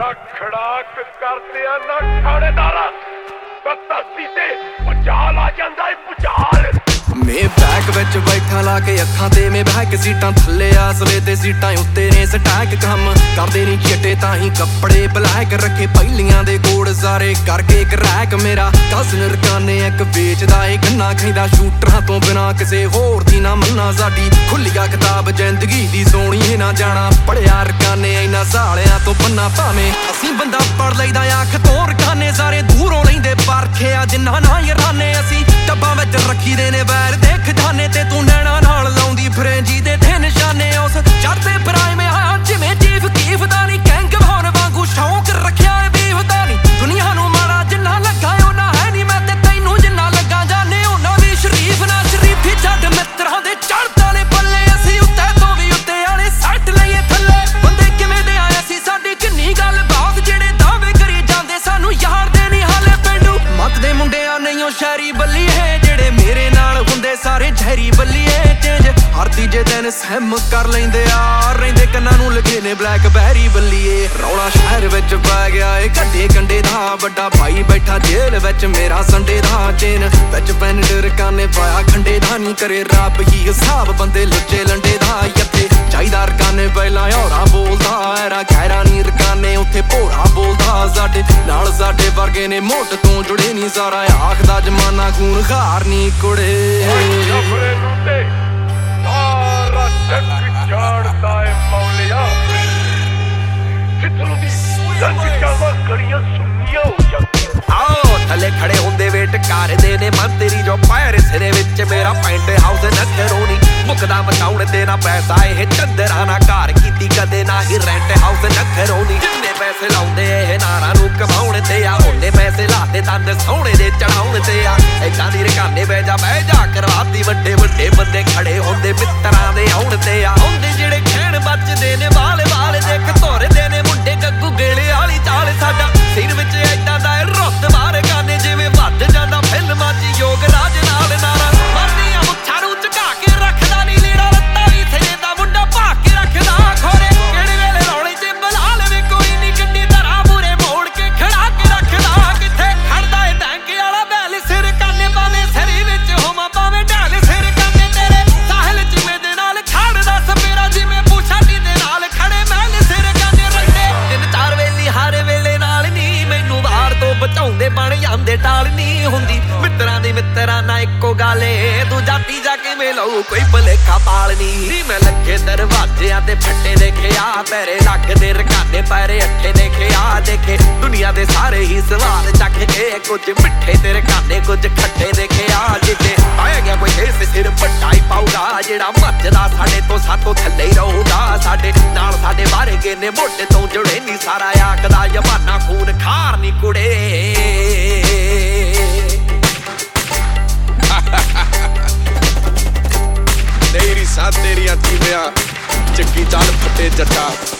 ਨਾ ਖੜਾਕ ਕਰਦੇ ਆ ਨਾ ਠਾਣੇਦਾਰਾ ਧਰਤੀ ਤੇ ਭੁਚਾਲ ਆ ਜਾਂਦਾ ਏ ਭੁਚਾਲ ਮੈਂ ਬੈਕ ਵਿੱਚ ਬੈਠਾ ਲਾ ਕੇ ਅੱਖਾਂ ਤੇ ਮੈਂ ਬੈਕ ਸੀਟਾਂ ਥੱਲੇ ਆਸਲੇ ਤੇ ਸੀਟਾਂ ਉੱਤੇ ਨੇ ਸਟੈਕ ਕੰਮ ਕਰਦੇ ਨਹੀਂ ਚਿੱਟੇ ਤਾਂ ਹੀ ਕੱਪੜੇ ਬਲੈਕ ਰੱਖੇ ਪਹਿਲੀਆਂ ਦੇ ਕੋਡ ਸਾਰੇ ਕਰਕੇ ਇੱਕ ਰੈਕ ਮੇਰਾ ਕਸਨ ਰਕਾਨੇ ਇੱਕ ਵੇਚਦਾ ਏ ਗੰਨਾ ਖੈਂਦਾ ਸ਼ੂਟਰਾਂ ਤੋਂ ਬਿਨਾ ਕਿਸੇ ਹੋਰ ਦੀ ਨਾ ਮੰਨਾ ਸਾਡੀ ਖੁੱਲੀਆ ਕਿਤਾਬ ਜ਼ਿੰਦਗੀ ਦੀ ਸੋਹਣੀ ਨਾ ਜਾਣਾ ਪੜਿਆ ਰਕਾਨੇ ਇਹਨਾਂ ਸਾਲਿਆਂ ਤੋਂ ਪੰਨਾ ਭਾਵੇਂ ਅਸੀਂ ਬੰਦਾ ਪੜ ਲਈਦਾ ਅੱਖ ਤੋਂ ਰਕਾਨੇ ਸਾਰੇ ਦੂਰੋਂ ਲੈਂਦੇ ਪਰਖਿਆ ਜਿੰਨਾ ਨਾ ਯਾਰਾਨੇ ਅਸੀਂ ਡੱਬਾਂ ਵਿੱਚ ਰੱਖੀ ਦੇ ਨੇ ਵੈਰ ਦੇਖ ਜਾਨੇ ਤੇ ਤੂੰ ਨੈਣਾ ਨਾਲ ਲਾਉਂਦੀ ਫਰੈਂਜੀ ਦੇ ਤੇ ਨਿਸ਼ਾਨੇ ਉਸ ਚੜਦੇ ਪ੍ਰਾਈਮ ਆ ਜਿਵੇਂ ਚੀਫ ਕੀਫ ਦਾ ਨਹੀਂ ਗੈਂਗ ਭੌਰ ਵਾਂਗੂ ਸ਼ੌਂਕ ਰੱਖਿਆ ਬੀਫ ਦਾ ਨਹੀਂ ਦੁਨੀਆ ਨੂੰ ਮਾੜਾ ਜਿੰਨਾ ਲੱਗਾ ਉਹਨਾਂ ਹੈ ਨਹੀਂ ਮੈਂ ਤੇ ਤੈਨੂੰ ਜਿੰਨਾ ਲੱਗਾ ਜਾਨੇ ਉਹਨਾਂ ਵੀ ਸ਼ਰੀਫ ਨਾ ਸ਼ਰੀਫੀ ਛੱਡ ਮਿੱਤਰਾਂ ਦੇ ਚੜ੍ਹਦਾ ਨੇ ਪੱਲੇ ਅਸੀਂ ਉੱਤੇ ਤੋਂ ਵੀ ਉੱਤੇ ਵਾਲੇ ਸੱਟ ਲਈਏ ਥੱਲੇ ਬੰਦੇ ਕਿਵੇਂ ਦੇ ਆਏ ਸੀ ਸਾਡੀ ਕਿੰਨੀ ਗੱਲ ਬਾਤ ਜਿਹੜੇ ਦਾਅਵੇ ਕਰੀ ਜਾਂਦੇ ਸਾਨੂੰ ਯਾਰ ਦੇ ਨਹੀਂ ਹਾਲੇ ਪਿੰਡੂ ਮੱਤ ਦੇ ਮੁੰਡਿਆਂ ਨਹੀਂ ਉਹ ਸ਼ਹਿਰੀ ਬੱਲੀ ਹੈ ਜਿਹੜੇ ਮੇਰੇ ਨਾਲ ਹੁੰਦੇ ਸਾਰੇ ਜ਼ਹਿਰੀ ਬੱਲੀਏ ਚੇਂਜ ਹਰ ਤੀਜੇ ਦਿਨ ਸਹਿਮ ਕਰ ਲੈਂਦੇ ਆ ਰਹਿੰਦੇ ਕੰਨਾਂ ਨੂੰ ਲੱਗੇ ਨੇ ਬਲੈਕਬੈਰੀ ਬੱਲੀਏ ਰੌਲਾ ਸ਼ਹਿਰ ਵਿੱਚ ਪੈ ਗਿਆ ਏ ਘੱਟੇ ਕੰਡੇ ਦਾ ਵੱਡਾ ਭਾਈ ਬੈਠਾ ਜੇਲ੍ਹ ਵਿੱਚ ਮੇਰਾ ਸੰਡੇ ਦਾ ਚੇਨ ਵਿੱਚ ਪੈਨ ਰਕਾਨੇ ਪਾਇਆ ਖੰਡੇ ਦਾ ਨਹੀਂ ਕਰੇ ਰੱਬ ਹੀ ਹਿਸਾਬ ਬੰਦੇ ਲੁੱਚੇ ਲੰਡੇ ਦਾ ਇੱਥੇ ਚਾਹੀਦਾ ਰਕਾਨੇ ਪਹਿਲਾਂ ਔਰਾ ਬੋਲਦਾ ਐਰਾ ਖੈਰਾ ਨਹੀਂ ਰਕਾਨੇ ਉੱਥੇ ਭੋਰਾ ਬੋਲਦਾ ਸਾਡੇ ਨਾਲ ਸਾਡੇ ਵਰਗੇ ਨੇ ਮੋਟ ਤੋਂ ਜੁੜੇ ਨਹੀਂ ਸਾਰਾ ਆਖਦਾ ਜਮਾਨਾ ਖੂਨ ਖਾਰ ਨਹੀਂ ਕੁੜੇ ਜਫਰੇ ਨੂੰ ਤੇ ਸਾਰਾ ਜੱਗ ਜਾਣਦਾ ਏ ਮੌਲਿਆ ਜਿੱਥੋਂ ਦੀ ਜੱਗ ਜਾਵਾ ਕੜੀਆਂ ਸੁਣੀਆਂ ਹੋ ਜਾਂਦੀਆਂ ਆਓ ਥੱਲੇ ਖੜੇ ਹੁੰਦੇ ਵੇਟ ਕਰਦੇ ਨੇ ਮੰਤਰੀ ਜੋ ਪੈਰ ਸਿਰੇ ਵਿੱਚ ਮੇਰਾ ਪੈਂਟ ਹਾਊਸ ਨਖਰੋਣੀ ਮੁਕਦਾ ਬਚਾਉਣ ਤੇਰਾ ਪੈਸਾ ਇਹ ਚੰਦਰਾ ਨਾ ਘਰ ਕੀਤੀ ਕਦੇ ਨਾ ਹੀ ਰੈਂਟ ਹਾਊਸ ਨਖਰੋਣੀ ਜਿੰਨੇ ਪੈਸੇ ਲਾਉਂਦੇ ਇਹ ਨਾਰਾਂ ਨੂੰ ਕਮਾਉਣ ਤੇ ਆ ਉਹਨੇ ਪੈਸੇ ਲਾਤੇ ਦੰਦ ਸੋਹਣੇ ਦੇ ਚੜਾਉਣ ਤੇ ਆ ਏਦਾਂ ਦੀ ਰਕਾਨੇ ਬਹਿ ਜਾ ਕਰਵਾਤੀ ਵੱਡੇ ਵੱਡੇ ਬੰਦੇ ਖੜੇ ਹੁੰਦੇ ਮਿੱਤਰਾਂ ਦੇ ਆਉਣ ਤੇ ਆ ਹੁੰਦੇ ਜਿਹੜੇ ਖੈਣ ਬਚਦੇ ਨੇ ਵਾਲੇ ਦੇਖ ਧੋਰਦੇ ਨੇ ਮੁੰਡੇ ਗੱਗੂ ਗੇਲੇ ਵਾਲੀ ਚਾਲ ਸਾਡਾ ਸਿਰ ਵਿੱਚ ਏਦਾਂ ਦਾ ਰੁੱਤ ਬਾਹਰ ਗਾਨੇ ਜਿਵੇਂ ਵੱਧ ਜਾਂਦਾ ਫਿਲਮਾਂ 'ਚ ਯੋਗ ਰਾਜ ਨਾਲ ਨਾਰਾ ਮਰਦੀਆਂ ਮੁੱਛਾਂ ਨੂੰ ਝੁਕਾ ਕੇ ਰੱਖਦਾ ਨਹੀਂ ਲੀੜਾ ਲੱਤਾਂ ਵੀ ਸਿਰੇ ਦਾ ਮੁੰਡਾ ਭਾ ਕੇ ਰੱਖਦਾ ਖੋਰੇ ਕਿਹੜੇ ਵੇਲੇ ਰੌਲੇ 'ਚ ਬੁਲਾ ਲਵੇ ਕੋਈ ਨਹੀਂ ਗੱਡੀ ਧਰਾ ਮੂਰੇ ਮੋੜ ਕੇ ਖੜਾ ਕੇ ਰੱਖਦਾ ਕਿੱਥੇ ਖੜਦਾ ਏ ਟੈਂਕ ਵਾਲਾ ਬੈਲ ਸਿਰ ਕਾਨੇ ਪਾਵੇਂ ਸਰੀ ਵਿੱਚ ਹੋਵਾਂ ਪਾਵੇਂ ਢਾਲ ਸਿਰ ਕਾਨੇ ਤੇਰੇ ਸਾਹਿਲ ਜਿਵੇਂ ਦੇ ਨਾਲ ਖੜਦਾ ਸਪੇਰਾ ਜਿਵੇਂ ਪੂਛਾਟੀ ਦੇ ਨਾਲ ਖੜੇ ਮਹਿਲ ਸਿਰ ਕਾਨੇ ਰੱਖਦੇ ਤਿੰਨ ਚਾਰ ਵੇਲੀ ਹਰ ਵੇਲੇ ਨਾਲ ਨਹੀਂ ਮੈਨੂੰ ਬਾਹਰ ਤੋਂ ਬਚਾਉਂਦੇ ਬਣ ਜਾਂਦੇ ਟਾਲ ਨਹੀਂ ਹੁੰਦੀ ਮਿੱਤਰਾਂ ਦੀ ਮਿੱਤਰਾਂ ਨਾਲ ਇੱਕੋ ਗੱਲ ਏ ਤੂੰ ਜਾਤੀ ਜਾ ਕੇ ਲਊ ਕੋਈ ਭਲੇਖਾ ਪਾਲਣੀ ਨੀ ਮੈਂ ਲੱਗੇ ਦਰਵਾਜ਼ਿਆਂ ਤੇ ਫੱਟੇ ਦੇਖਿਆ ਤੇਰੇ ਲੱਗਦੇ ਰਕਾਨੇ ਪੈਰੇ ਅੱਠੇ ਦੇਖਿਆ ਦੇਖੇ ਦੁਨੀਆ ਦੇ ਸਾਰੇ ਹੀ ਸਵਾਲ ਚੱਕ ਕੇ ਕੁਝ ਮਿੱਠੇ ਤੇ ਰਕਾਨੇ ਕੁਝ ਖੱਟੇ ਦੇਖਿਆ ਜਿੱਥੇ ਆਇਆ ਗਿਆ ਕੋਈ ਇਸ ਸਿਰ ਵੱਡਾ ਹੀ ਪਾਊਗਾ ਜਿਹੜਾ ਮੱਚਦਾ ਸਾਡੇ ਤੋਂ ਸਾਤੋਂ ਥੱਲੇ ਹੀ ਰਹੂਗਾ ਸਾਡੇ ਨਾਲ ਸਾਡੇ ਬਾਰੇ ਨੇ ਮੋਢੇ ਤੋਂ ਜੁੜੇ ਨਹੀਂ ਸਾਰਾ ਆਖਦਾ ਜਮਾਨਾ ਖੂਨ ਖਾਰ ਨੀ ਕੁੜੇ ਤੇਰੀ ਸਾਥ ਤੇਰੀਆਂ ਤੀਵਿਆਂ ਚੱਕੀ ਚੱਲ ਫੱਟੇ ਜੱਟਾ